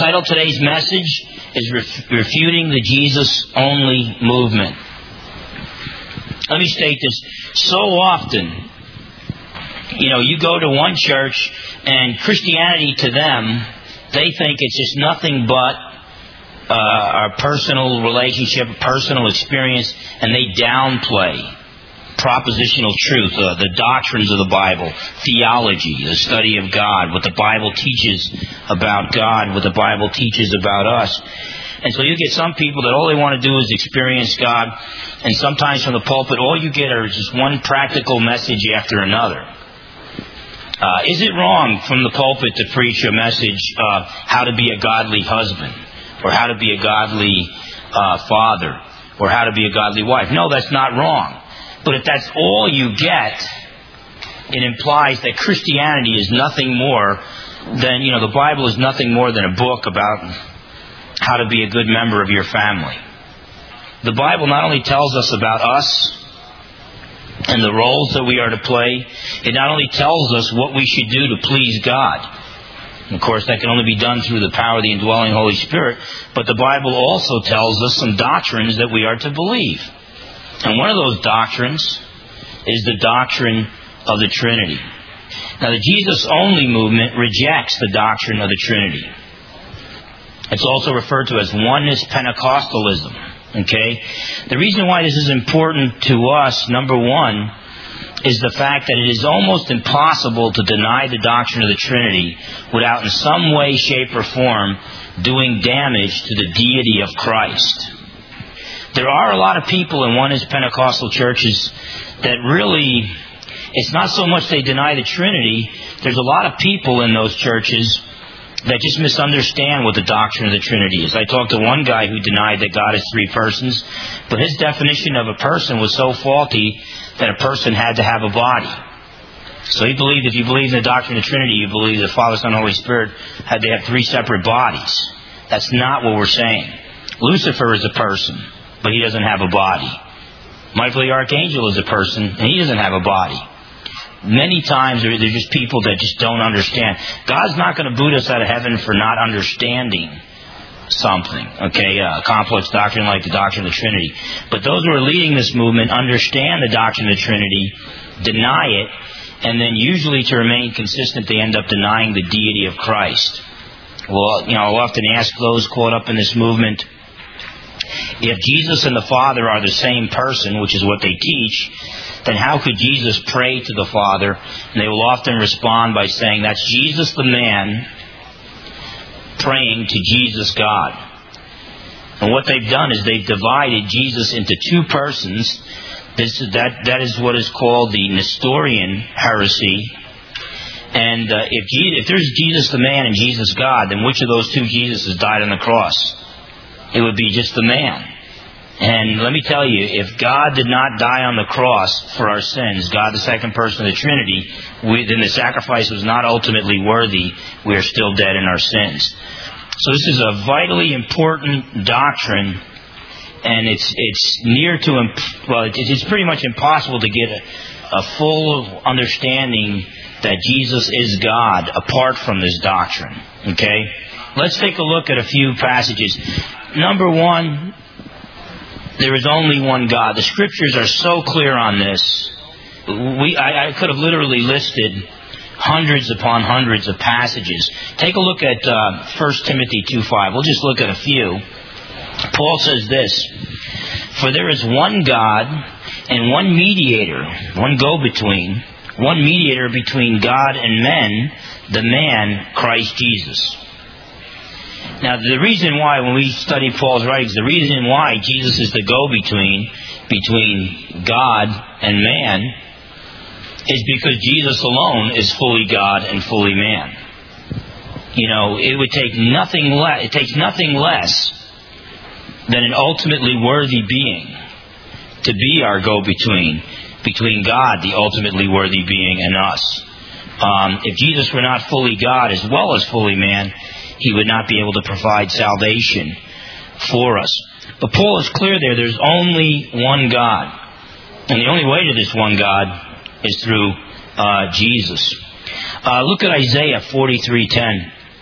title of today's message is Refuting the Jesus-Only Movement. Let me state this. So often, you go to one church and Christianity to them, they think it's just nothing but our personal relationship, personal experience, and they downplay propositional truth, the doctrines of the Bible, theology, the study of God, what the Bible teaches about God, what the Bible teaches about us. And so you get some people that all they want to do is experience God, and sometimes from the pulpit, all you get are just one practical message after another. Is it wrong from the pulpit to preach a message of how to be a godly husband, or how to be a godly father, or how to be a godly wife? No, that's not wrong. But if that's all you get, it implies that Christianity is nothing more than, the Bible is nothing more than a book about how to be a good member of your family. The Bible not only tells us about us and the roles that we are to play, it not only tells us what we should do to please God. Of course, that can only be done through the power of the indwelling Holy Spirit, but the Bible also tells us some doctrines that we are to believe. And one of those doctrines is the doctrine of the Trinity. Now, the Jesus-only movement rejects the doctrine of the Trinity. It's also referred to as oneness Pentecostalism. Okay? The reason why this is important to us, number one, is the fact that it is almost impossible to deny the doctrine of the Trinity without in some way, shape, or form doing damage to the deity of Christ. There are a lot of people in oneness Pentecostal churches that really, it's not so much they deny the Trinity, there's a lot of people in those churches that just misunderstand what the doctrine of the Trinity is. I talked to one guy who denied that God is three persons, but his definition of a person was so faulty that a person had to have a body. So he believed if you believe in the doctrine of the Trinity, you believe the Father, Son, and Holy Spirit they have three separate bodies. That's not what we're saying. Lucifer is a person, but he doesn't have a body. Michael the Archangel is a person, and he doesn't have a body. Many times they're just people that just don't understand. God's not going to boot us out of heaven for not understanding something, a complex doctrine like the doctrine of the Trinity. But those who are leading this movement understand the doctrine of the Trinity, deny it, and then usually to remain consistent they end up denying the deity of Christ. Well, I'll often ask those caught up in this movement, if Jesus and the Father are the same person, which is what they teach, then how could Jesus pray to the Father? And they will often respond by saying, that's Jesus the man praying to Jesus God. And what they've done is they've divided Jesus into two persons. That is what is called the Nestorian heresy. And if there's Jesus the man and Jesus God, then which of those two Jesuses died on the cross? It would be just the man. And let me tell you, if God did not die on the cross for our sins, God the second person of the Trinity, then the sacrifice was not ultimately worthy. We are still dead in our sins. So this is a vitally important doctrine, and it's pretty much impossible to get a full understanding that Jesus is God apart from this doctrine. Okay? Let's take a look at a few passages. Number one, there is only one God. The Scriptures are so clear on this. I could have literally listed hundreds upon hundreds of passages. Take a look at 1 Timothy 2:5. We'll just look at a few. Paul says this, for there is one God and one mediator, one go-between, one mediator between God and men, the man Christ Jesus. Now, the reason why, when we study Paul's writings, the reason why Jesus is the go-between between God and man is because Jesus alone is fully God and fully man. It would take nothing less. It takes nothing less than an ultimately worthy being to be our go-between between God, the ultimately worthy being, and us. If Jesus were not fully God as well as fully man, He would not be able to provide salvation for us. But Paul is clear there. There's only one God. And the only way to this one God is through Jesus. Look at Isaiah 43:10.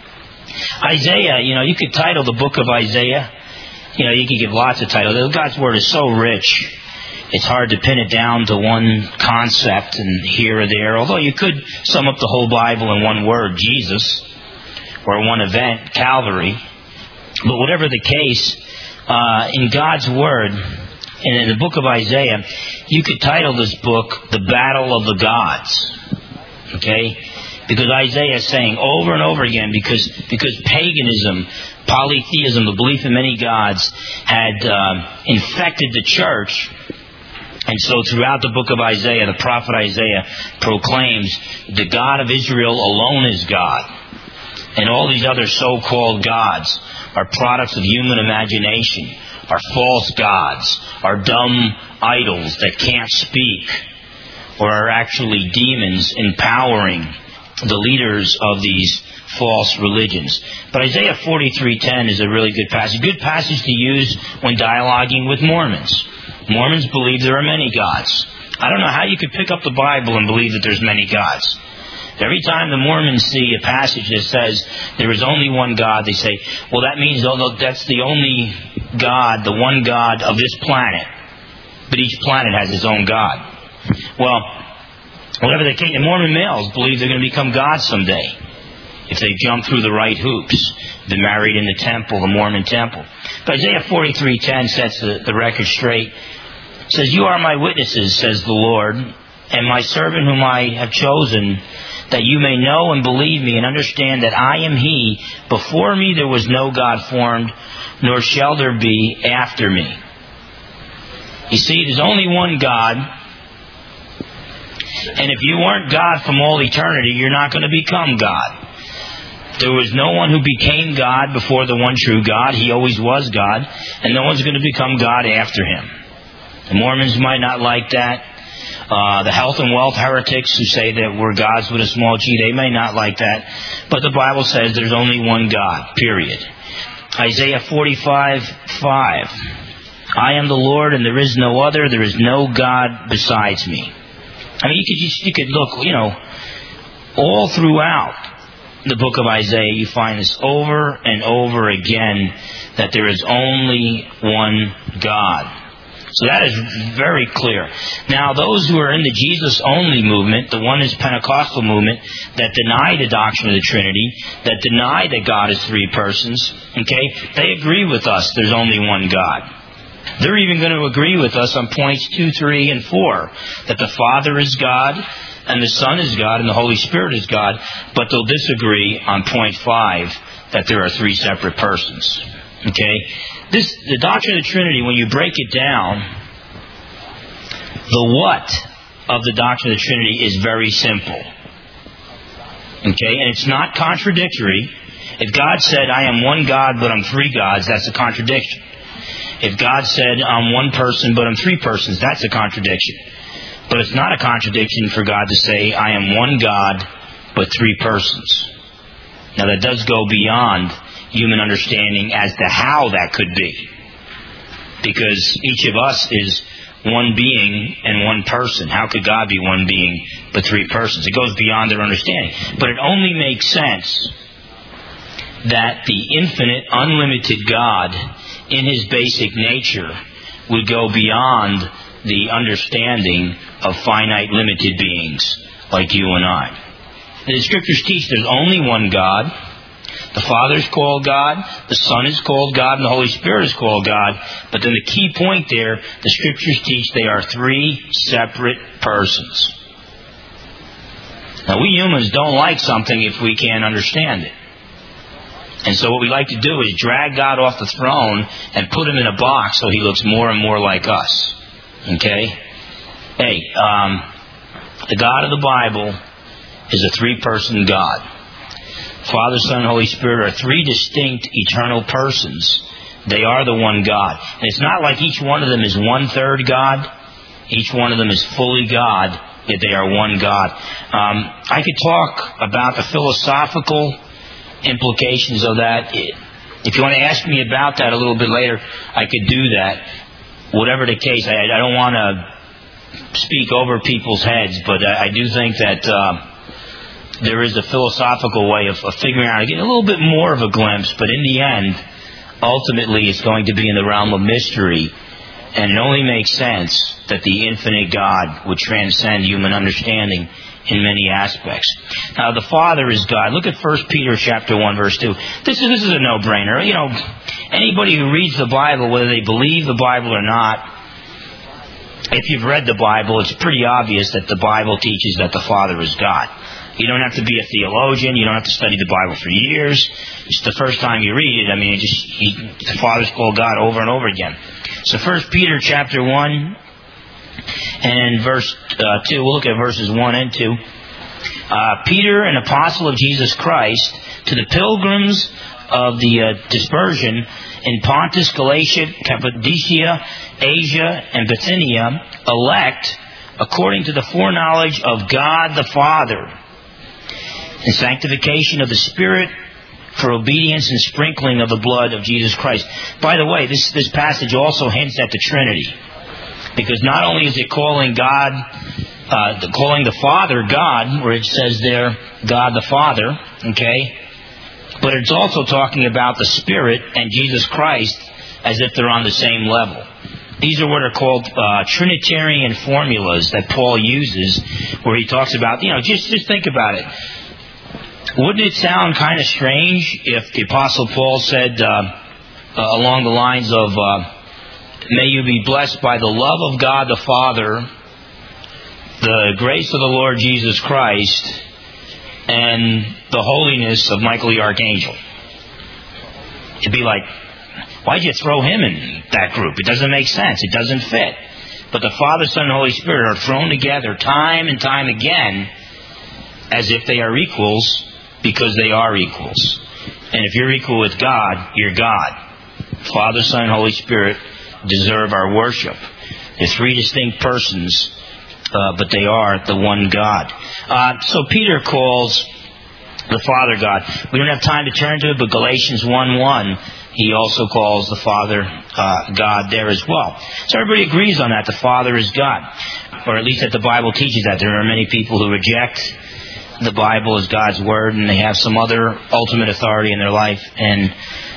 Isaiah, you could title the book of Isaiah. You could give lots of titles. God's Word is so rich. It's hard to pin it down to one concept and here or there. Although you could sum up the whole Bible in one word, Jesus, or one event, Calvary. But whatever the case, in God's Word, and in the book of Isaiah, you could title this book, The Battle of the Gods. Okay? Because Isaiah is saying over and over again, because paganism, polytheism, the belief in many gods, had infected the church. And so throughout the book of Isaiah, the prophet Isaiah proclaims the God of Israel alone is God. And all these other so-called gods are products of human imagination, are false gods, are dumb idols that can't speak, or are actually demons empowering the leaders of these false religions. But Isaiah 43:10 is a really good passage. Good passage to use when dialoguing with Mormons. Mormons believe there are many gods. I don't know how you could pick up the Bible and believe that there's many gods. Every time the Mormons see a passage that says there is only one God, they say, well, that means that's the only God, the one God of this planet. But each planet has its own God. Well, whatever the case, the Mormon males believe they're going to become gods someday if they jump through the right hoops. They're married in the temple, the Mormon temple. But Isaiah 43:10 sets the record straight. It says, you are my witnesses, says the Lord, and my servant whom I have chosen, that you may know and believe me and understand that I am He. Before me there was no God formed, nor shall there be after me. You see, there's only one God. And if you weren't God from all eternity, you're not going to become God. There was no one who became God before the one true God. He always was God. And no one's going to become God after Him. The Mormons might not like that. The health and wealth heretics who say that we're gods with a small g, they may not like that. But the Bible says there's only one God, period. Isaiah 45:5. I am the Lord and there is no other. There is no God besides me. I mean, you could look, all throughout the book of Isaiah, you find this over and over again, that there is only one God. So that is very clear. Now, those who are in the Jesus-only movement, the Oneness Pentecostal movement, that deny the doctrine of the Trinity, that deny that God is three persons, okay, they agree with us there's only one God. They're even going to agree with us on points 2, 3, and 4, that the Father is God, and the Son is God, and the Holy Spirit is God, but they'll disagree on point 5, that there are three separate persons. Okay? The doctrine of the Trinity, when you break it down, the what of the doctrine of the Trinity is very simple. Okay? And it's not contradictory. If God said, I am one God, but I'm three gods, that's a contradiction. If God said, I'm one person, but I'm three persons, that's a contradiction. But it's not a contradiction for God to say, I am one God, but three persons. Now, that does go beyond human understanding as to how that could be. Because each of us is one being and one person. How could God be one being, but three persons? It goes beyond their understanding. But it only makes sense that the infinite, unlimited God, in His basic nature, would go beyond the understanding of finite, limited beings like you and I. The Scriptures teach there's only one God. The Father is called God, the Son is called God, and the Holy Spirit is called God. But then the key point there, the Scriptures teach they are three separate persons. Now, we humans don't like something if we can't understand it. And so what we like to do is drag God off the throne and put Him in a box so He looks more and more like us. Okay? Hey, the God of the Bible is a three-person God. Father, Son, and Holy Spirit are three distinct eternal persons. They are the one God. And it's not like each one of them is one-third God. Each one of them is fully God, yet they are one God. I could talk about the philosophical implications of that. If you want to ask me about that a little bit later, I could do that. Whatever the case, I don't want to speak over people's heads, but I do think that there is a philosophical way of figuring out, getting a little bit more of a glimpse, but in the end, ultimately it's going to be in the realm of mystery. And it only makes sense that the infinite God would transcend human understanding in many aspects. Now, the Father is God. Look at 1 Peter chapter 1, verse 2. This is a no-brainer. You know, anybody who reads the Bible, whether they believe the Bible or not, if you've read the Bible, it's pretty obvious that the Bible teaches that the Father is God. You don't have to be a theologian. You don't have to study the Bible for years. It's the first time you read it. I mean, the Father's called God over and over again. So 1 Peter chapter 1 and verse 2, we'll look at verses 1 and 2. Peter, an apostle of Jesus Christ, to the pilgrims of the dispersion in Pontus, Galatia, Cappadocia, Asia, and Bithynia, elect according to the foreknowledge of God the Father, and sanctification of the Spirit, for obedience and sprinkling of the blood of Jesus Christ. By the way, this passage also hints at the Trinity, because not only is it calling God, calling the Father God, where it says there, God the Father, okay, but it's also talking about the Spirit and Jesus Christ as if they're on the same level. These are what are called Trinitarian formulas that Paul uses, where he talks about, just think about it. Wouldn't it sound kind of strange if the Apostle Paul said along the lines of, may you be blessed by the love of God the Father, the grace of the Lord Jesus Christ, and the holiness of Michael the Archangel? It'd be like, why'd you throw him in that group? It doesn't make sense. It doesn't fit. But the Father, Son, and Holy Spirit are thrown together time and time again as if they are equals, because they are equals. And if you're equal with God, you're God. Father, Son, and Holy Spirit deserve our worship. They're three distinct persons, but they are the one God. So Peter calls the Father God. We don't have time to turn to it, but Galatians 1:1, he also calls the Father God there as well. So everybody agrees on that. The Father is God. Or at least that the Bible teaches that. There are many people who reject the Bible as God's Word, and they have some other ultimate authority in their life, and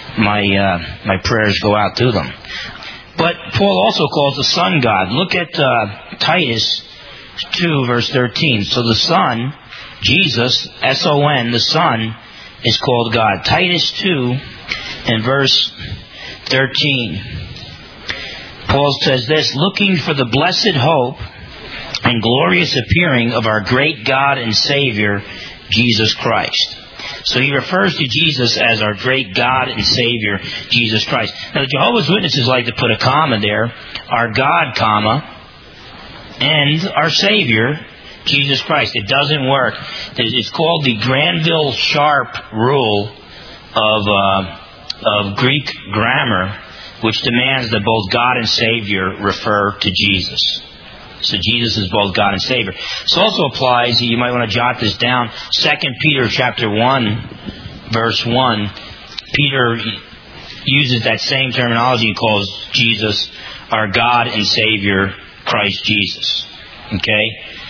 my prayers go out to them. But Paul also calls the Son God. Look at Titus 2, verse 13. So the Son, Jesus, S-O-N, the Son, is called God. Titus 2 and verse 13. Paul says this, looking for the blessed hope and glorious appearing of our great God and Savior, Jesus Christ. So he refers to Jesus as our great God and Savior, Jesus Christ. Now the Jehovah's Witnesses like to put a comma there, our God, comma, and our Savior, Jesus Christ. It doesn't work. It's called the Granville-Sharp rule of Greek grammar, which demands that both God and Savior refer to Jesus. So Jesus is both God and Savior. This also applies, you might want to jot this down, 2 Peter chapter 1, verse 1. Peter uses that same terminology and calls Jesus our God and Savior, Christ Jesus. Okay?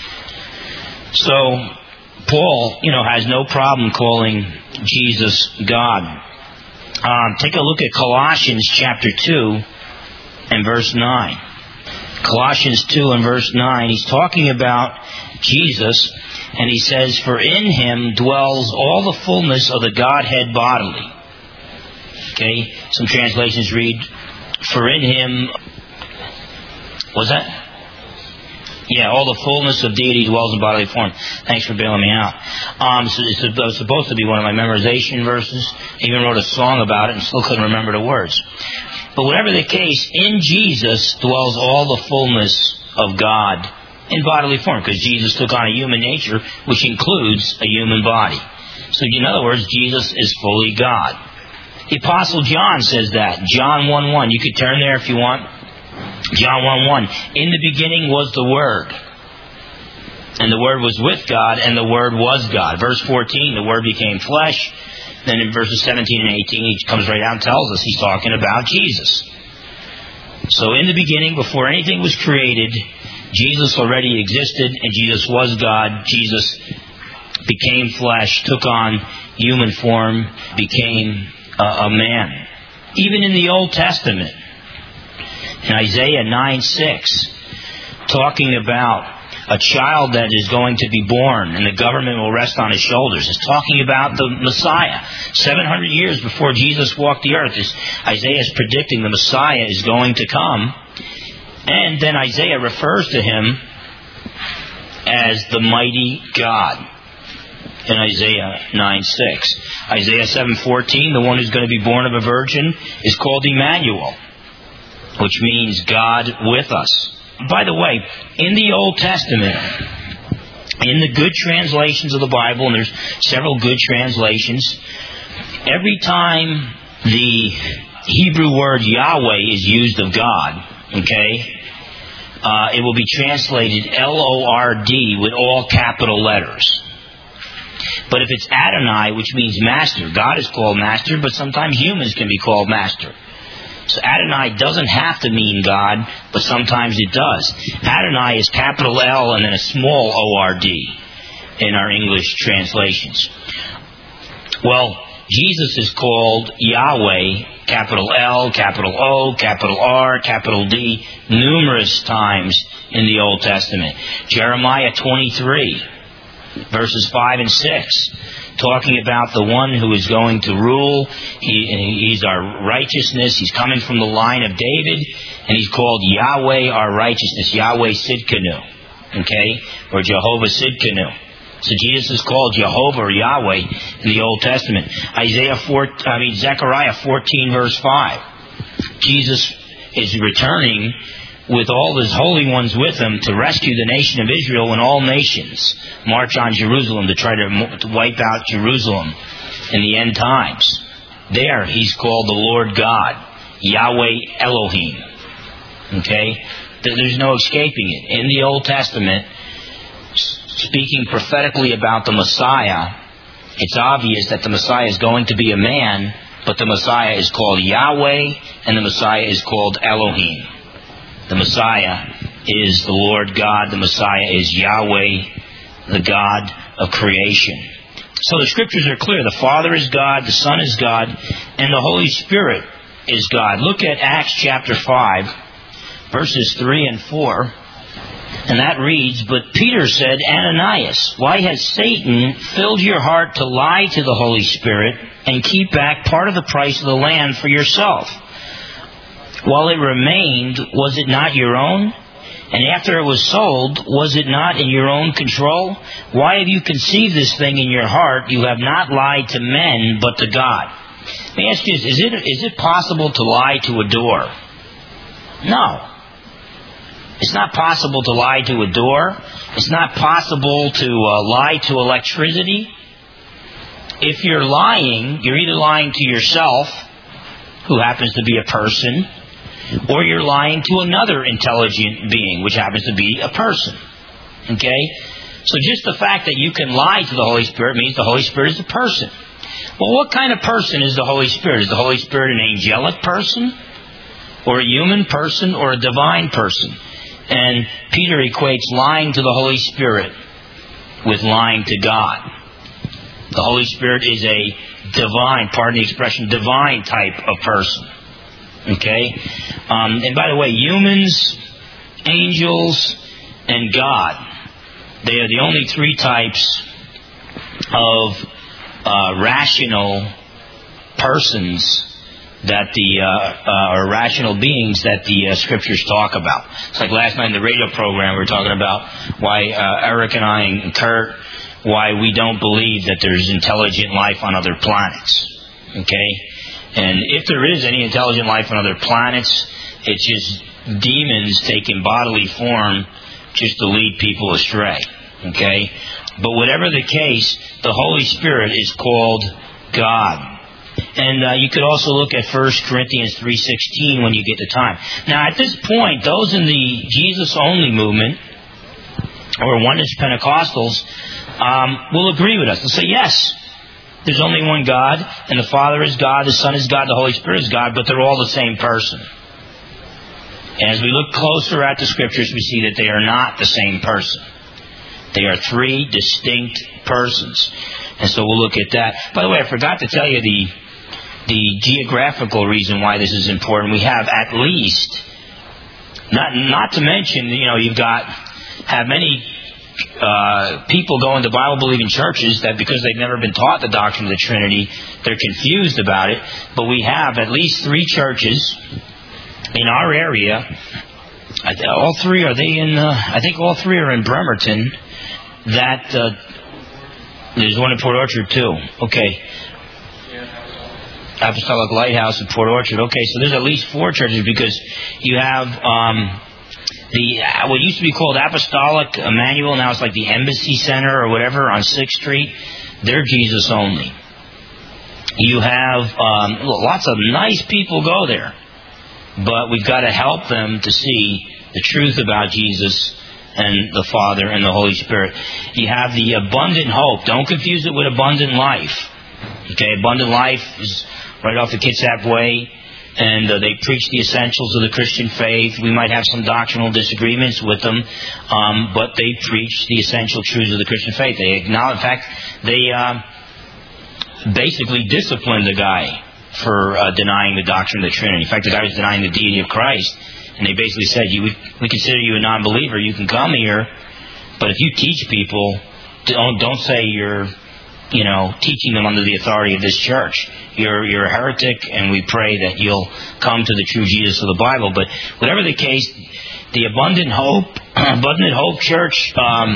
So, Paul, has no problem calling Jesus God. Take a look at Colossians chapter 2 and verse 9. Colossians 2 and verse 9, he's talking about Jesus, and he says, for in him dwells all the fullness of the Godhead bodily. Okay? Some translations read, for in him, was that? Yeah, all the fullness of deity dwells in bodily form. Thanks for bailing me out. So it's supposed to be one of my memorization verses. I even wrote a song about it and still couldn't remember the words. But whatever the case, in Jesus dwells all the fullness of God in bodily form, because Jesus took on a human nature, which includes a human body. So in other words, Jesus is fully God. The Apostle John says that. John 1:1. You could turn there if you want. John 1:1. In the beginning was the Word, and the Word was with God, and the Word was God. Verse 14, the Word became flesh. Then in verses 17 and 18, he comes right out and tells us he's talking about Jesus. So in the beginning, before anything was created, Jesus already existed, and Jesus was God. Jesus became flesh, took on human form, became a man. Even in the Old Testament, in Isaiah 9:6, talking about a child that is going to be born and the government will rest on his shoulders. It's talking about the Messiah. 700 years before Jesus walked the earth, Isaiah is predicting the Messiah is going to come. And then Isaiah refers to him as the mighty God in Isaiah 9:6. Isaiah 7:14, the one who's going to be born of a virgin, is called Emmanuel, which means God with us. By the way, in the Old Testament, in the good translations of the Bible, and there's several good translations, every time the Hebrew word Yahweh is used of God, it will be translated Lord with all capital letters. But if it's Adonai, which means master, God is called master, but sometimes humans can be called master. So Adonai doesn't have to mean God, but sometimes it does. Adonai is capital L and then a small O-R-D in our English translations. Well, Jesus is called Yahweh, capital L, capital O, capital R, capital D, numerous times in the Old Testament. Jeremiah 23, verses 5 and 6. Talking about the one who is going to rule. He's our righteousness. He's coming from the line of David. And he's called Yahweh, our righteousness. Yahweh Sidkenu. Or Jehovah Sidkenu. So Jesus is called Jehovah or Yahweh in the Old Testament. Zechariah 14, verse 5. Jesus is returning with all his holy ones with him to rescue the nation of Israel when all nations march on Jerusalem to try to wipe out Jerusalem in the end times. There, he's called the Lord God, Yahweh Elohim. There's no escaping it. In the Old Testament, speaking prophetically about the Messiah, it's obvious that the Messiah is going to be a man, but the Messiah is called Yahweh, and the Messiah is called Elohim. The Messiah is the Lord God. The Messiah is Yahweh, the God of creation. So the Scriptures are clear. The Father is God, the Son is God, and the Holy Spirit is God. Look at Acts chapter 5, verses 3 and 4. And that reads, "But Peter said, Ananias, why has Satan filled your heart to lie to the Holy Spirit and keep back part of the price of the land for yourself? While it remained, was it not your own? And after it was sold, was it not in your own control? Why have you conceived this thing in your heart? You have not lied to men, but to God." Let me ask you this. Is it possible to lie to a door? No. It's not possible to lie to a door. It's not possible to lie to electricity. If you're lying, you're either lying to yourself, who happens to be a person, or you're lying to another intelligent being, which happens to be a person. So just the fact that you can lie to the Holy Spirit means the Holy Spirit is a person. Well, what kind of person is the Holy Spirit? Is the Holy Spirit an angelic person, or a human person, or a divine person? And Peter equates lying to the Holy Spirit with lying to God. The Holy Spirit is a divine, pardon the expression, divine type of person. And by the way, humans, angels, and God, they are the only three types of rational persons that or rational beings that the Scriptures talk about. It's like last night in the radio program we were talking about why Eric and I and Kurt, why we don't believe that there's intelligent life on other planets. And if there is any intelligent life on other planets, it's just demons taking bodily form just to lead people astray. But whatever the case, the Holy Spirit is called God. And you could also look at 1 Corinthians 3:16 when you get the time. Now, at this point, those in the Jesus-only movement, or Oneness Pentecostals, will agree with us. They'll say, yes, there's only one God, and the Father is God, the Son is God, the Holy Spirit is God, but they're all the same person. And as we look closer at the Scriptures, we see that they are not the same person. They are three distinct persons. And so we'll look at that. By the way, I forgot to tell you the geographical reason why this is important. We have at least, not to mention, you've have many people go into Bible-believing churches that because they've never been taught the doctrine of the Trinity, they're confused about it. But we have at least 3 churches in our area. All 3 are they in? I think all 3 are in Bremerton. That there's one in Port Orchard too. Okay. Apostolic Lighthouse in Port Orchard. Okay, so there's at least 4 churches because you have what used to be called Apostolic Emmanuel, now it's like the Embassy Center or whatever on 6th Street. They're Jesus only. You have lots of nice people go there, but we've got to help them to see the truth about Jesus and the Father and the Holy Spirit. You have the abundant hope. Don't confuse it with abundant life. Okay, abundant life is right off the Kitsap Way, and they preach the essentials of the Christian faith. We might have some doctrinal disagreements with them, but they preach the essential truths of the Christian faith. They acknowledge, in fact, they basically disciplined the guy for denying the doctrine of the Trinity. In fact, the guy was denying the deity of Christ, and they basically said, we consider you a non-believer. You can come here, but if you teach people, don't say you're teaching them under the authority of this church. You're a heretic, and we pray that you'll come to the true Jesus of the Bible. But whatever the case, the Abundant Hope Church,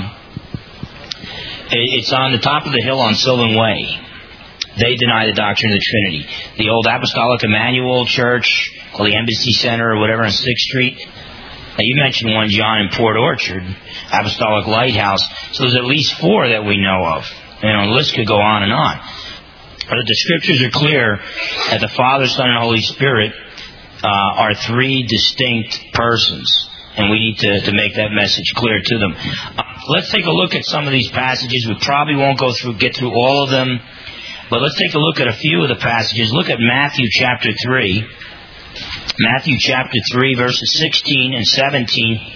it's on the top of the hill on Sylvan Way. They deny the doctrine of the Trinity. The old Apostolic Emmanuel Church, or the Embassy Center, or whatever on 6th Street. Now, you mentioned one, John, in Port Orchard, Apostolic Lighthouse. So there's at least 4 that we know of. The list could go on and on. But the Scriptures are clear that the Father, Son, and Holy Spirit are 3 distinct persons. And we need to make that message clear to them. Let's take a look at some of these passages. We probably won't get through all of them. But let's take a look at a few of the passages. Look at Matthew chapter 3. Matthew chapter 3, verses 16 and 17.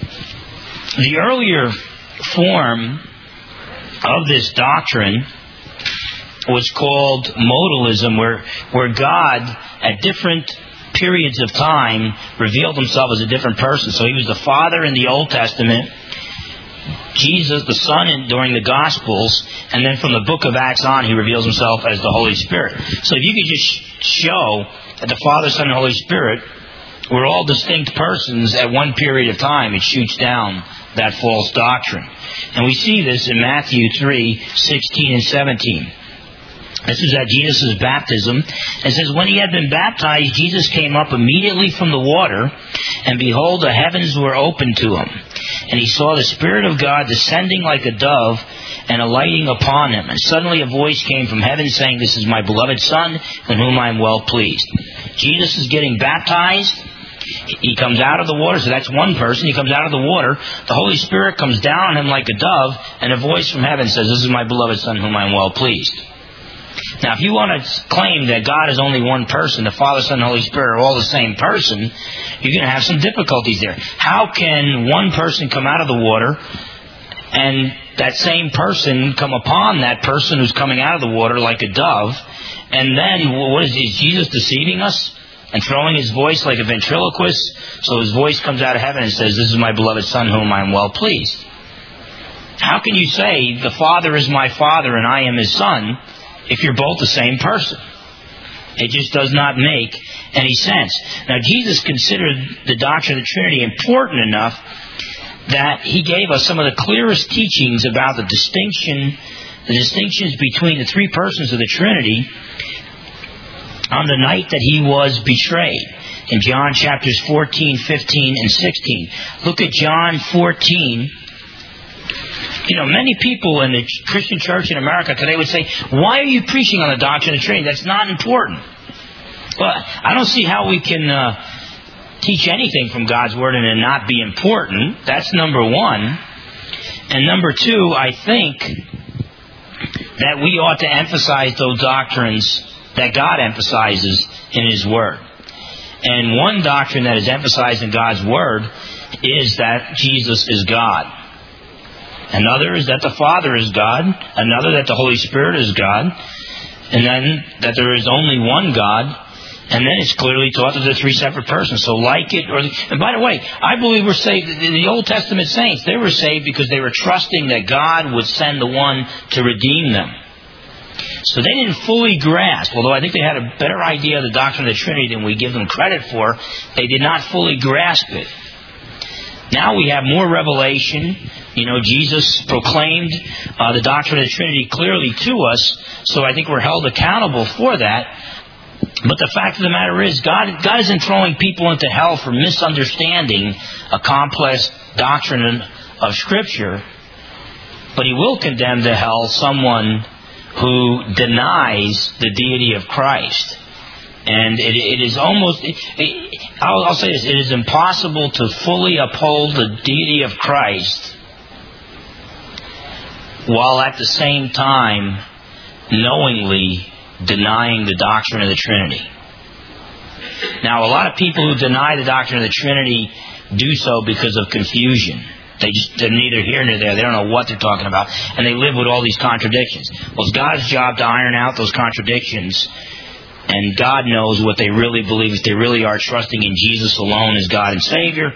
The earlier form of this doctrine was called modalism, where God, at different periods of time, revealed himself as a different person. So he was the Father in the Old Testament, Jesus, the Son, during the Gospels, and then from the book of Acts on, he reveals himself as the Holy Spirit. So if you could just show that the Father, Son, and Holy Spirit were all distinct persons at one period of time, it shoots down that false doctrine. And we see this in Matthew 3, 16 and 17. This is at Jesus' baptism. It says, when he had been baptized, Jesus came up immediately from the water, and behold, the heavens were opened to him. And he saw the Spirit of God descending like a dove and alighting upon him. And suddenly a voice came from heaven saying, this is my beloved Son, in whom I am well pleased. Jesus is getting baptized. He comes out of the water, so that's one person. He comes out of the water. The Holy Spirit comes down on him like a dove, and a voice from heaven says, this is my beloved Son, in whom I am well pleased. Now, if you want to claim that God is only one person, the Father, Son, and Holy Spirit are all the same person, you're going to have some difficulties there. How can one person come out of the water and that same person come upon that person who's coming out of the water like a dove? And then, is Jesus deceiving us and throwing his voice like a ventriloquist? So his voice comes out of heaven and says, this is my beloved Son, whom I am well pleased. How can you say, the Father is my Father and I am his Son, if you're both the same person? It just does not make any sense. Now, Jesus considered the doctrine of the Trinity important enough that he gave us some of the clearest teachings about the distinctions between the 3 persons of the Trinity on the night that he was betrayed. In John chapters 14, 15, and 16. Look at John 14. Many people in the Christian church in America today would say, why are you preaching on the doctrine of the Trinity? That's not important. Well, I don't see how we can teach anything from God's Word and it not be important. That's number one. And number two, I think that we ought to emphasize those doctrines that God emphasizes in His Word. And one doctrine that is emphasized in God's Word is that Jesus is God. Another is that the Father is God. Another that the Holy Spirit is God. And then that there is only one God. And then it's clearly taught that they're three separate persons. So like it, and by the way, I believe we're saved. The Old Testament saints, they were saved because they were trusting that God would send the one to redeem them. So they didn't fully grasp, although I think they had a better idea of the doctrine of the Trinity than we give them credit for, they did not fully grasp it. Now we have more revelation. Jesus proclaimed the doctrine of the Trinity clearly to us, so I think we're held accountable for that. But the fact of the matter is, God isn't throwing people into hell for misunderstanding a complex doctrine of Scripture, but He will condemn to hell someone who denies the deity of Christ. And it is almost, I'll say this, it is impossible to fully uphold the deity of Christ while at the same time knowingly denying the doctrine of the Trinity. Now, a lot of people who deny the doctrine of the Trinity do so because of confusion. They're neither here nor there. They don't know what they're talking about. And they live with all these contradictions. Well, it's God's job to iron out those contradictions. And God knows what they really believe, if they really are trusting in Jesus alone as God and Savior.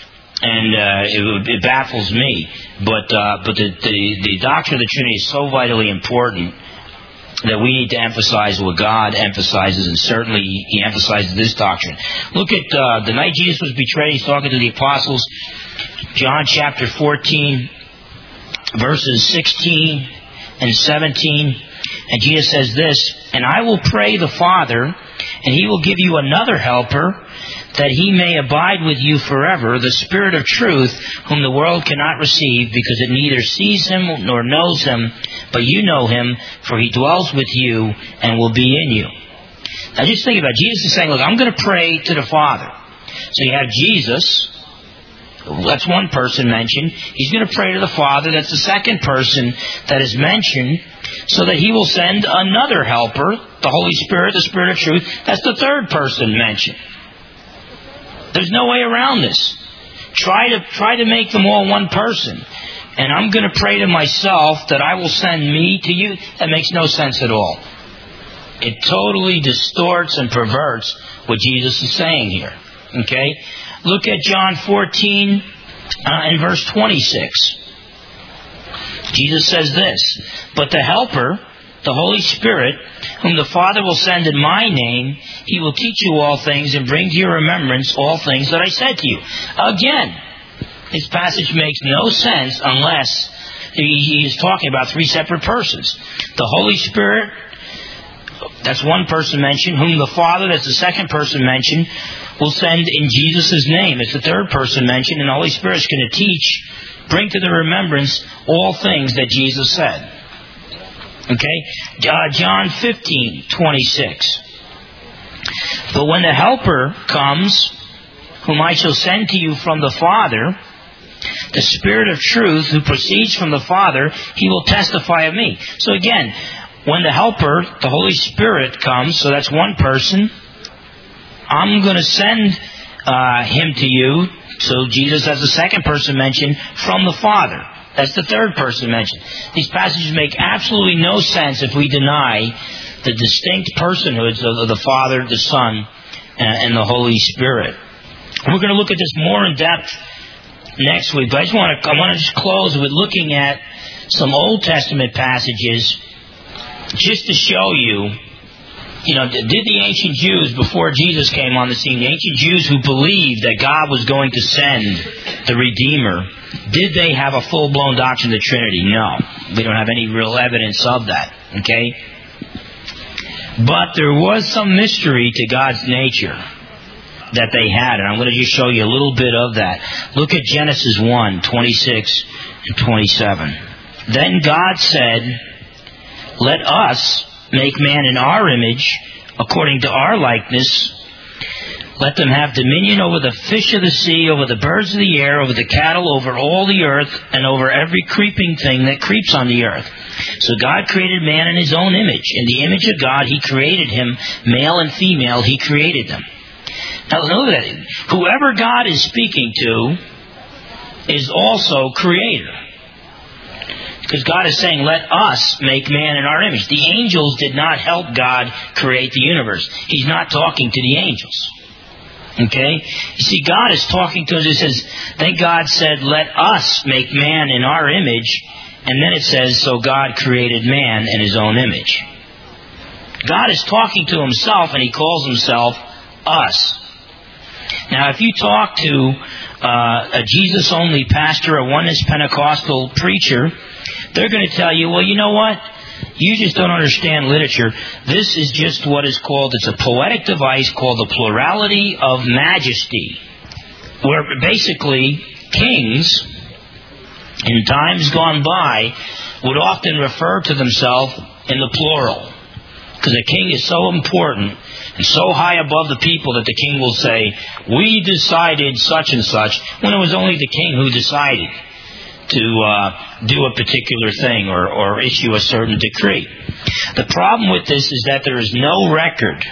And it baffles me. But the doctrine of the Trinity is so vitally important that we need to emphasize what God emphasizes, and certainly He emphasizes this doctrine. Look at the night Jesus was betrayed. He's talking to the apostles. John chapter 14, verses 16 and 17. And Jesus says this, "And I will pray the Father, and He will give you another helper, that He may abide with you forever, the Spirit of truth, whom the world cannot receive, because it neither sees Him nor knows Him, but you know Him, for He dwells with you and will be in you." Now just think about it. Jesus is saying, look, I'm going to pray to the Father. So you have Jesus. That's one person mentioned. He's going to pray to the Father. That's the second person that is mentioned, so that He will send another helper, the Holy Spirit, the Spirit of truth. That's the third person mentioned. There's no way around this. Try to make them all one person. And I'm going to pray to myself that I will send me to you. That makes no sense at all. It totally distorts and perverts what Jesus is saying here. Okay? Look at John 14 and verse 26. Jesus says this, "But the Helper, the Holy Spirit, whom the Father will send in my name, He will teach you all things and bring to your remembrance all things that I said to you." Again, this passage makes no sense unless he is talking about three separate persons. The Holy Spirit, that's one person mentioned, whom the Father, that's the second person mentioned, will send in Jesus' name. It's the third person mentioned, and the Holy Spirit is going to teach, bring to the remembrance all things that Jesus said. Okay? John 15:26. "But when the Helper comes, whom I shall send to you from the Father, the Spirit of truth, who proceeds from the Father, He will testify of me." So again, when the Helper, the Holy Spirit, comes, so that's one person, I'm going to send Him to you. So Jesus, as the second person mentioned, from the Father. That's the third person mentioned. These passages make absolutely no sense if we deny the distinct personhoods of the Father, the Son, and the Holy Spirit. We're going to look at this more in depth next week, but I want to just close with looking at some Old Testament passages just to show you, did the ancient Jews, before Jesus came on the scene, the ancient Jews who believed that God was going to send the Redeemer, did they have a full-blown doctrine of the Trinity? No. We don't have any real evidence of that. Okay? But there was some mystery to God's nature that they had, and I'm going to just show you a little bit of that. Look at Genesis 1:26 and 27. "Then God said, let us make man in our image, according to our likeness. Let them have dominion over the fish of the sea, over the birds of the air, over the cattle, over all the earth, and over every creeping thing that creeps on the earth. So God created man in His own image. In the image of God He created him, male and female He created them." Now know that whoever God is speaking to is also Creator. Because God is saying, let us make man in our image. The angels did not help God create the universe. He's not talking to the angels. Okay? You see, God is talking to us. It says, then God said, let us make man in our image. And then it says, so God created man in His own image. God is talking to Himself, and He calls Himself us. Now, if you talk to a Jesus-only pastor, a Oneness Pentecostal preacher, they're going to tell you, well, you know what? You just don't understand literature. This is just what is called, it's a poetic device called the plurality of majesty, where basically kings in times gone by would often refer to themselves in the plural. Because a king is so important and so high above the people that the king will say, we decided such and such, when it was only the king who decided to do a particular thing or issue a certain decree. The problem with this is that there is no record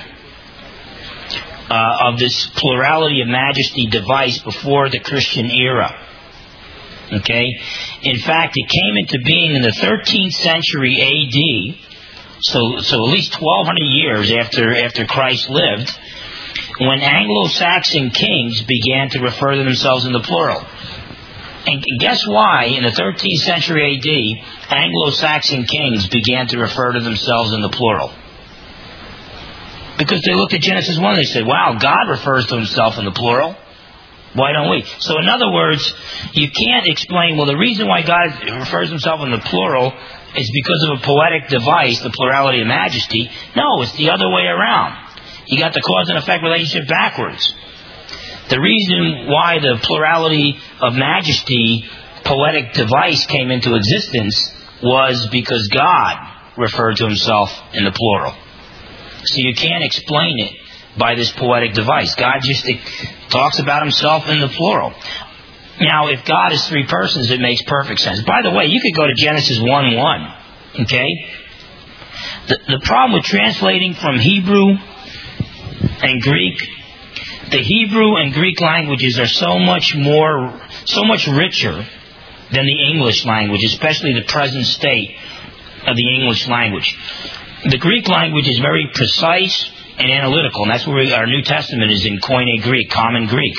of this plurality of majesty device before the Christian era. Okay? In fact, it came into being in the 13th century A.D., so at least 1,200 years after Christ lived, when Anglo-Saxon kings began to refer to themselves in the plural. And guess why, in the 13th century A.D., Anglo-Saxon kings began to refer to themselves in the plural? Because they looked at Genesis 1 and they said, wow, God refers to Himself in the plural. Why don't we? So in other words, you can't explain, well, the reason why God refers to Himself in the plural is because of a poetic device, the plurality of majesty. No, it's the other way around. You got the cause and effect relationship backwards. The reason why the plurality of majesty poetic device came into existence was because God referred to Himself in the plural. So you can't explain it by this poetic device. God just talks about Himself in the plural. Now, if God is three persons, it makes perfect sense. By the way, you could go to Genesis 1:1. Okay? The problem with translating from Hebrew and Greek, the Hebrew and Greek languages are so much richer than the English language, especially the present state of the English language. The Greek language is very precise and analytical, and that's where our New Testament is in Koine Greek, common Greek.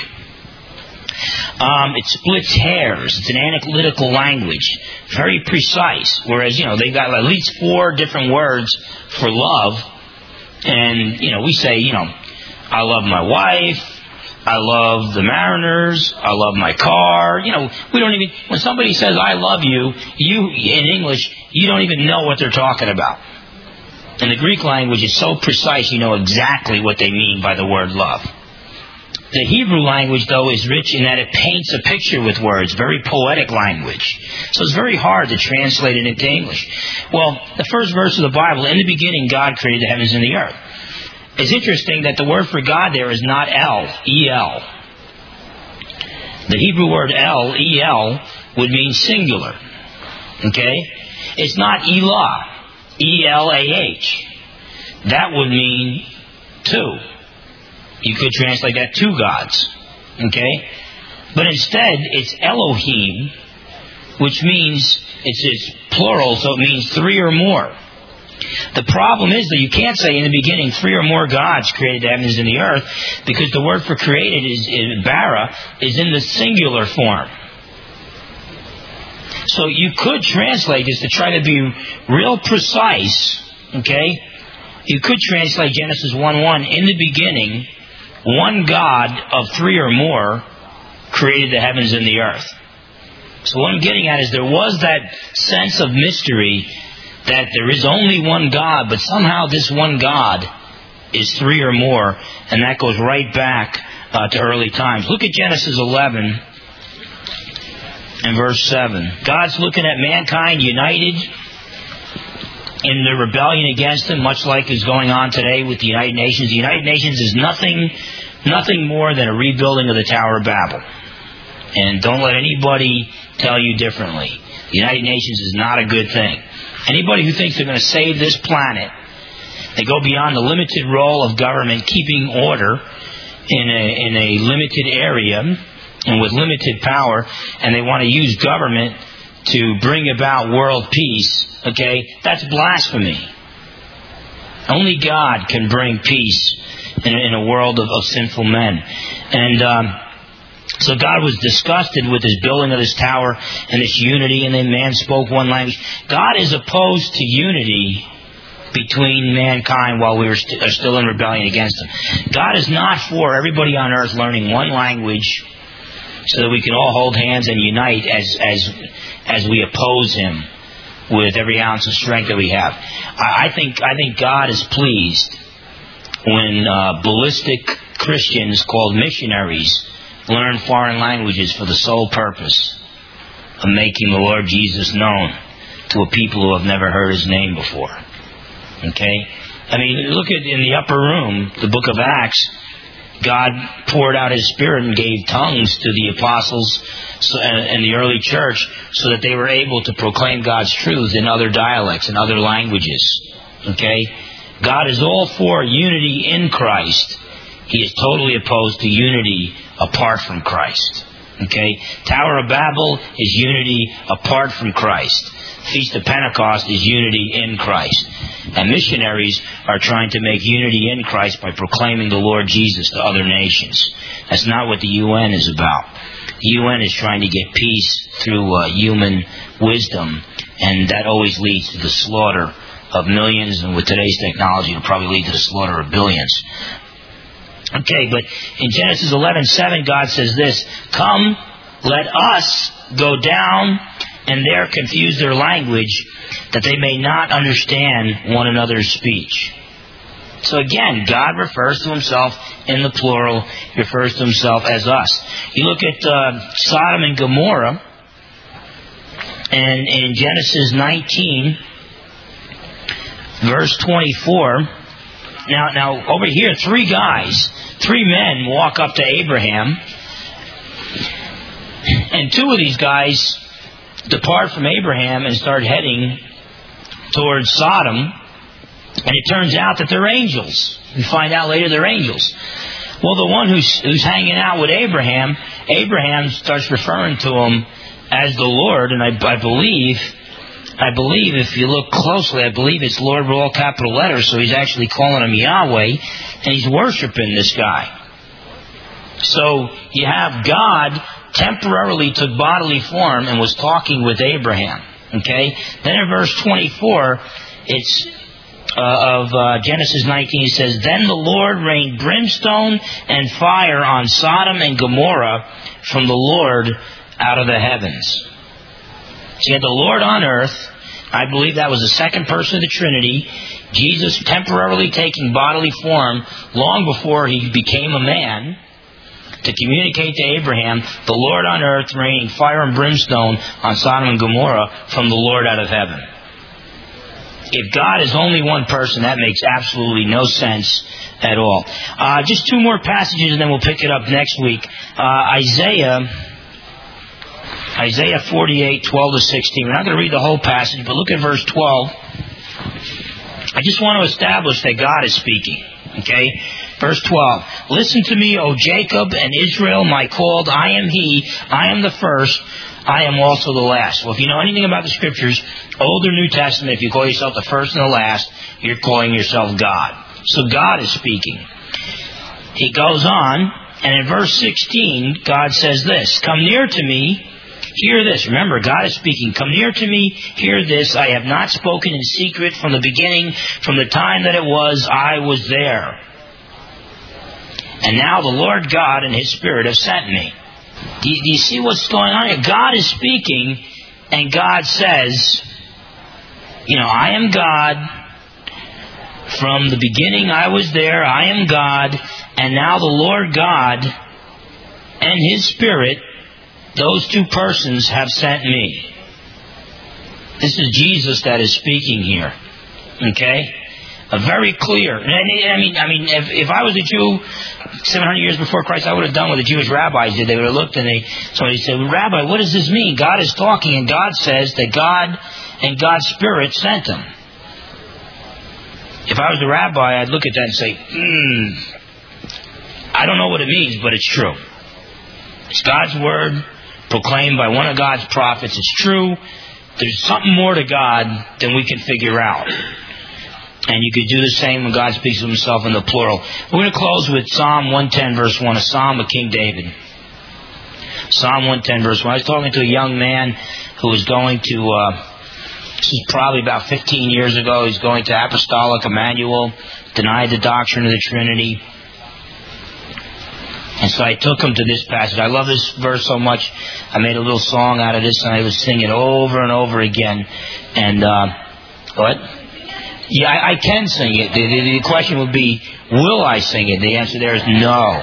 It splits hairs. It's an analytical language, very precise. Whereas, they've got at least 4 different words for love, and we say, I love my wife, I love the Mariners, I love my car. We don't even, when somebody says I love you, in English, you don't even know what they're talking about. And the Greek language is so precise, you know exactly what they mean by the word love. The Hebrew language, though, is rich in that it paints a picture with words, very poetic language. So it's very hard to translate it into English. Well, the first verse of the Bible, in the beginning, God created the heavens and the earth. It's interesting that the word for God there is not El, E-L. The Hebrew word El, E-L, would mean singular. Okay? It's not Elah, E-L-A-H. That would mean two. You could translate that two gods. Okay? But instead, it's Elohim, which means it's plural, so it means 3 or more. The problem is that you can't say in the beginning 3 or more gods created the heavens and the earth, because the word for created is bara, is in the singular form. So you could translate this to try to be real precise. Okay? You could translate Genesis 1:1, in the beginning, one God of 3 or more created the heavens and the earth. So what I'm getting at is there was that sense of mystery that there is only one God, but somehow this one God is 3 or more, and that goes right back to early times. Look at Genesis 11 and verse 7. God's looking at mankind united in the rebellion against Him, much like is going on today with the United Nations. The United Nations is nothing more than a rebuilding of the Tower of Babel. And don't let anybody tell you differently. The United Nations is not a good thing. Anybody who thinks they're going to save this planet, they go beyond the limited role of government keeping order in a limited area and with limited power, and they want to use government to bring about world peace, okay, that's blasphemy. Only God can bring peace in a world of sinful men. And so God was disgusted with this building of this tower and this unity, and then man spoke one language. God is opposed to unity between mankind while we are still in rebellion against Him. God is not for everybody on earth learning one language so that we can all hold hands and unite as we oppose Him with every ounce of strength that we have. I think God is pleased when ballistic Christians called missionaries learn foreign languages for the sole purpose of making the Lord Jesus known to a people who have never heard His name before. Okay? I mean, look at in the upper room, the book of Acts, God poured out His Spirit and gave tongues to the apostles and the early church so that they were able to proclaim God's truth in other dialects and other languages. Okay? God is all for unity in Christ. He is totally opposed to unity apart from Christ. Okay? Tower of Babel is unity apart from Christ. Feast of Pentecost is unity in Christ. And missionaries are trying to make unity in Christ by proclaiming the Lord Jesus to other nations. That's not what the UN is about. The UN is trying to get peace through human wisdom, and that always leads to the slaughter of millions, and with today's technology it'll probably lead to the slaughter of billions. Okay, but in Genesis 11:7, God says this, "Come, let us go down and there confuse their language, that they may not understand one another's speech." So again, God refers to Himself in the plural. He refers to Himself as us. You look at Sodom and Gomorrah, and in Genesis 19, verse 24, now over here, three men walk up to Abraham, and two of these guys depart from Abraham and start heading towards Sodom, and it turns out that they're angels. We find out later they're angels. Well, the one who's hanging out with Abraham starts referring to him as the Lord, and I believe if you look closely, I believe it's Lord with all capital letters, so he's actually calling him Yahweh, and he's worshiping this guy. So you have God temporarily took bodily form and was talking with Abraham. Okay? Then in verse 24, it's of Genesis 19, it says, "Then the Lord rained brimstone and fire on Sodom and Gomorrah from the Lord out of the heavens." So you had the Lord on earth. I believe that was the second person of the Trinity. Jesus temporarily taking bodily form long before He became a man, to communicate to Abraham, the Lord on earth raining fire and brimstone on Sodom and Gomorrah from the Lord out of heaven. If God is only one person, that makes absolutely no sense at all. Just two more passages and then we'll pick it up next week. Isaiah 48:12-16. We're not going to read the whole passage, but look at verse 12. I just want to establish that God is speaking. Okay? Verse 12. "Listen to me, O Jacob and Israel, my called. I am He. I am the first. I am also the last." Well, if you know anything about the Scriptures, Old or New Testament, if you call yourself the first and the last, you're calling yourself God. So God is speaking. He goes on, and in verse 16, God says this, "Come near to me, hear this." Remember, God is speaking. "Come near to me, hear this. I have not spoken in secret from the beginning, from the time that it was, I was there. And now the Lord God and His Spirit have sent me." Do you see what's going on here? God is speaking, and God says, I am God. From the beginning I was there. I am God. And now the Lord God and His Spirit, those two persons, have sent me. This is Jesus that is speaking here. Okay? Very clear. I mean, if I was a Jew 700 years before Christ, I would have done what the Jewish rabbis did. They would have looked and somebody said, "Rabbi, what does this mean? God is talking, and God says that God and God's Spirit sent Him." If I was a rabbi, I'd look at that and say, I don't know what it means, but it's true. It's God's Word, proclaimed by one of God's prophets is true, there's something more to God than we can figure out. And you could do the same when God speaks of himself in the plural. We're going to close with Psalm 110, verse 1, a psalm of King David. Psalm 110, verse 1. I was talking to a young man who was going to, this is probably about 15 years ago, he's going to Apostolic Emmanuel, denied the doctrine of the Trinity. And so I took him to this passage. I love this verse so much, I made a little song out of this, and I would sing it over and over again. And, what? Yeah, I can sing it. The question would be, will I sing it? The answer there is no.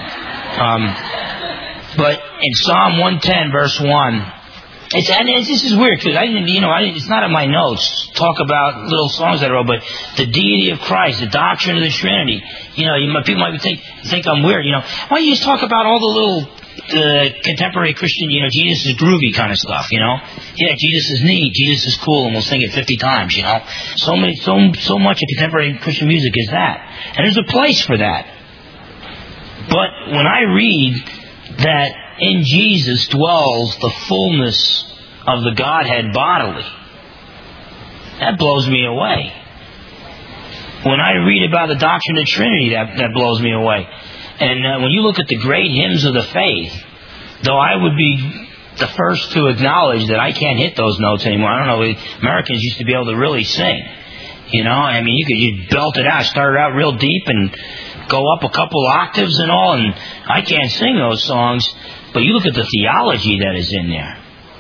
But in Psalm 110, verse 1, this is weird because it's not in my notes. Talk about little songs that I wrote, but the deity of Christ, the doctrine of the Trinity. People might think I'm weird. Why don't you just talk about all the little contemporary Christian, Jesus is groovy kind of stuff. Yeah, Jesus is neat, Jesus is cool, and we'll sing it 50 times. So much of contemporary Christian music is that, and there's a place for that. But when I read that in Jesus dwells the fullness of the Godhead bodily, that blows me away. When I read about the doctrine of the Trinity, that blows me away. And when you look at the great hymns of the faith, though I would be the first to acknowledge that I can't hit those notes anymore. I don't know, Americans used to be able to really sing. You'd belt it out, start it out real deep and go up a couple octaves and all, and I can't sing those songs. But you look at the theology that is in there.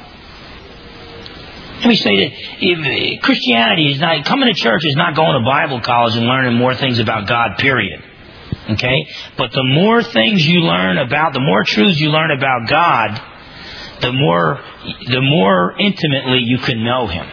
Let me say that Christianity is not, coming to church is not going to Bible college and learning more things about God, period. Okay? But the more things you learn about, the more truths you learn about God, the more intimately you can know Him.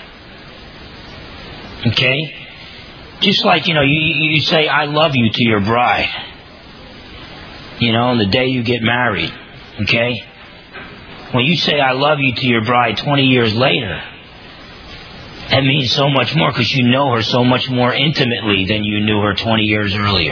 Okay? Just like, you say, I love you to your bride. On the day you get married. Okay? When you say, I love you to your bride 20 years later, that means so much more because you know her so much more intimately than you knew her 20 years earlier.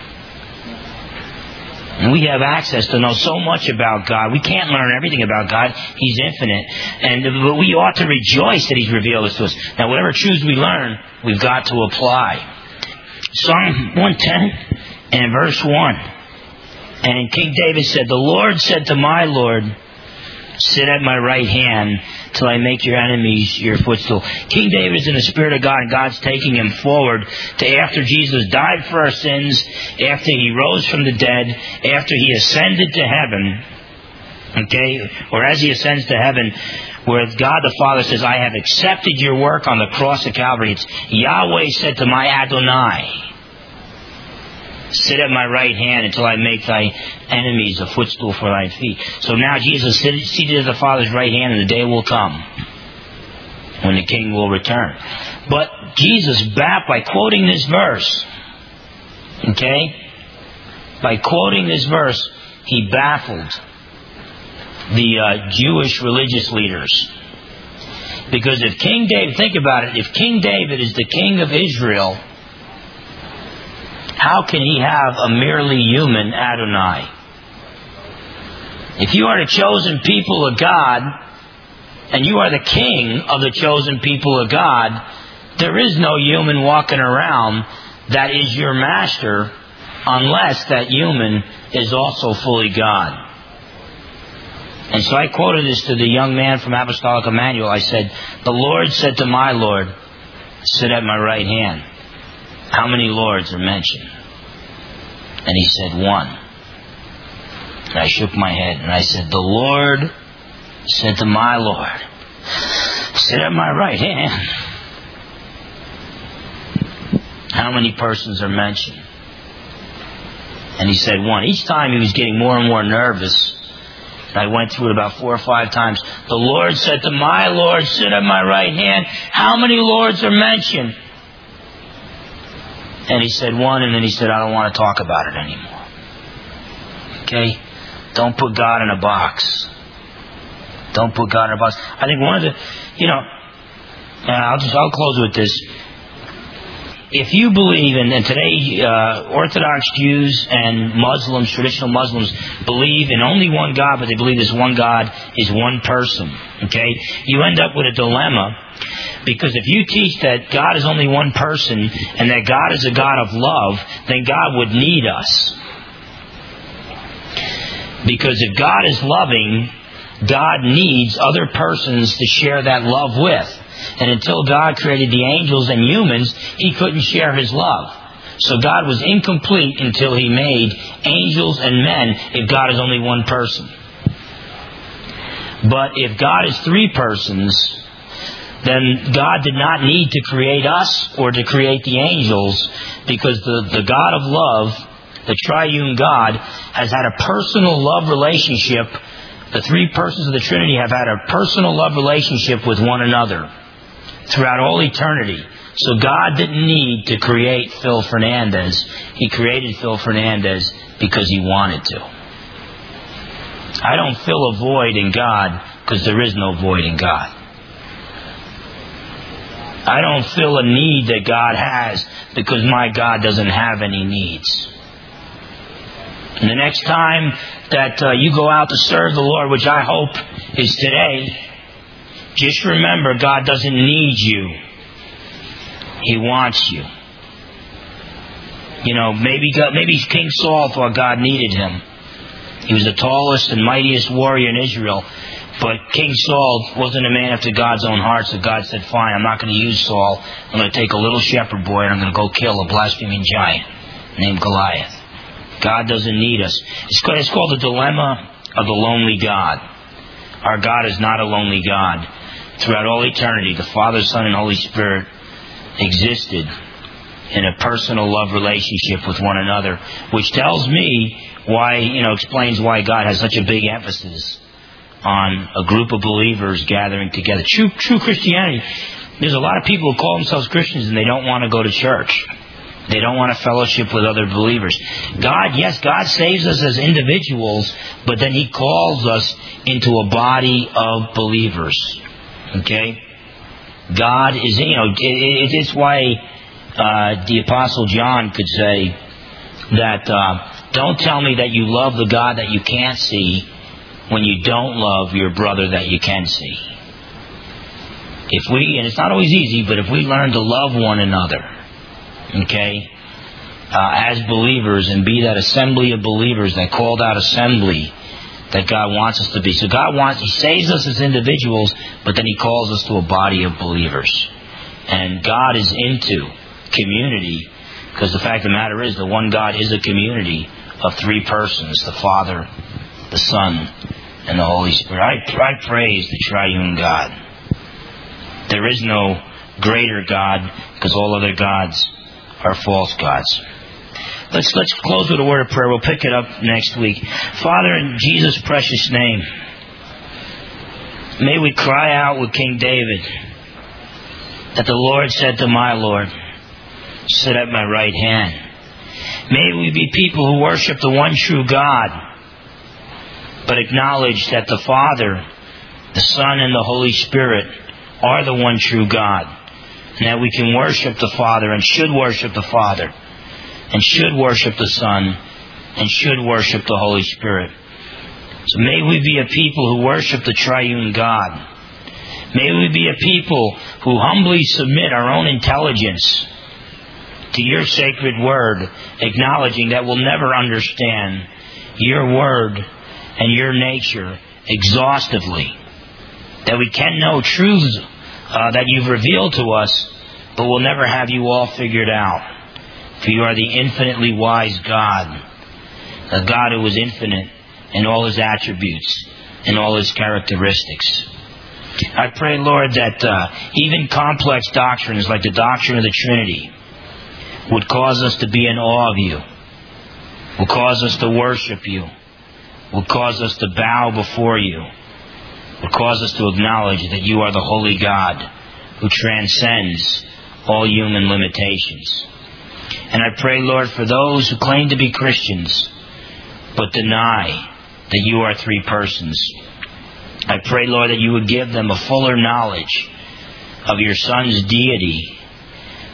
And we have access to know so much about God. We can't learn everything about God. He's infinite. But we ought to rejoice that He's revealed this to us. Now, whatever truths we learn, we've got to apply. Psalm 110 and verse 1. And King David said, the Lord said to my Lord, sit at my right hand till I make your enemies your footstool. King David is in the Spirit of God, and God's taking him forward to after Jesus died for our sins, after He rose from the dead, after He ascended to heaven, okay, or as He ascends to heaven, where God the Father says, I have accepted your work on the cross of Calvary. It's Yahweh said to my Adonai, sit at my right hand until I make thy enemies a footstool for thy feet. So now Jesus is seated at the Father's right hand, and the day will come when the King will return. But Jesus, by quoting this verse, okay, by quoting this verse, He baffled the Jewish religious leaders. Because if King David, think about it, if King David is the king of Israel, how can he have a merely human Adonai? If you are the chosen people of God, and you are the king of the chosen people of God, there is no human walking around that is your master unless that human is also fully God. And so I quoted this to the young man from Apostolic Emmanuel. I said, the Lord said to my Lord, sit at my right hand. How many Lords are mentioned? And he said, one. And I shook my head and I said, the Lord said to my Lord, sit at my right hand. How many persons are mentioned? And he said, one. Each time he was getting more and more nervous. I went through it about 4 or 5 times. The Lord said to my Lord, sit at my right hand. How many Lords are mentioned? And he said, one. And then he said, I don't want to talk about it anymore. Okay? Don't put God in a box. Don't put God in a box. I think one of the, I'll close with this. if you believe, and today Orthodox Jews and Muslims, traditional Muslims, believe in only one God, but they believe this one God is one person, okay? You end up with a dilemma, because if you teach that God is only one person and that God is a God of love, then God would need us. Because if God is loving, God needs other persons to share that love with. And until God created the angels and humans, He couldn't share His love. So God was incomplete until He made angels and men if God is only one person. But if God is three persons, then God did not need to create us or to create the angels, because the God of love, the triune God, has had a personal love relationship. The three persons of the Trinity have had a personal love relationship with one another throughout all eternity. So God didn't need to create Phil Fernandez. He created Phil Fernandez because He wanted to. I don't fill a void in God because there is no void in God. I don't fill a need that God has because my God doesn't have any needs. And the next time that you go out to serve the Lord, which I hope is today, just remember, God doesn't need you. He wants you. You know, maybe King Saul thought God needed him. He was the tallest and mightiest warrior in Israel. But King Saul wasn't a man after God's own heart, so God said, fine, I'm not going to use Saul. I'm going to take a little shepherd boy and I'm going to go kill a blaspheming giant named Goliath. God doesn't need us. It's called the dilemma of the lonely God. Our God is not a lonely God. Throughout all eternity, the Father, Son, and Holy Spirit existed in a personal love relationship with one another, which tells me why, explains why God has such a big emphasis on a group of believers gathering together. True Christianity, there's a lot of people who call themselves Christians and they don't want to go to church. They don't want to fellowship with other believers. God saves us as individuals, but then He calls us into a body of believers. Okay? God is, it's why the Apostle John could say that, don't tell me that you love the God that you can't see when you don't love your brother that you can see. And it's not always easy, but if we learn to love one another, okay, as believers, and be that assembly of believers, that called out assembly that God wants us to be. So He saves us as individuals, but then He calls us to a body of believers. And God is into community, because the fact of the matter is, the one God is a community of three persons, the Father, the Son, and the Holy Spirit. I praise the triune God. There is no greater God, because all other gods are false gods. Let's close with a word of prayer. We'll pick it up next week. Father, in Jesus' precious name, may we cry out with King David that the Lord said to my Lord, sit at my right hand. May we be people who worship the one true God, but acknowledge that the Father, the Son, and the Holy Spirit are the one true God, and that we can worship the Father and should worship the Father, and should worship the Son, and should worship the Holy Spirit. So may we be a people who worship the triune God. May we be a people who humbly submit our own intelligence to Your sacred word, acknowledging that we'll never understand Your word and Your nature exhaustively. That we can know truths that You've revealed to us, but we'll never have You all figured out. For You are the infinitely wise God, a God who is infinite in all His attributes and all His characteristics. I pray, Lord, that even complex doctrines like the doctrine of the Trinity would cause us to be in awe of You, will cause us to worship You, will cause us to bow before You, will cause us to acknowledge that You are the holy God who transcends all human limitations. And I pray, Lord, for those who claim to be Christians but deny that You are three persons. I pray, Lord, that You would give them a fuller knowledge of Your Son's deity,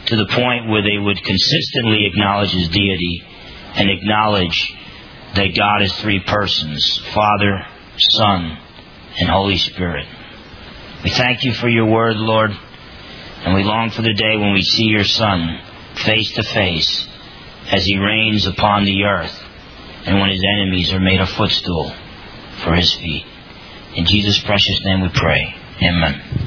to the point where they would consistently acknowledge His deity and acknowledge that God is three persons, Father, Son, and Holy Spirit. We thank You for Your word, Lord, and we long for the day when we see Your Son face to face as He reigns upon the earth and when His enemies are made a footstool for His feet. In Jesus' precious name we pray. Amen.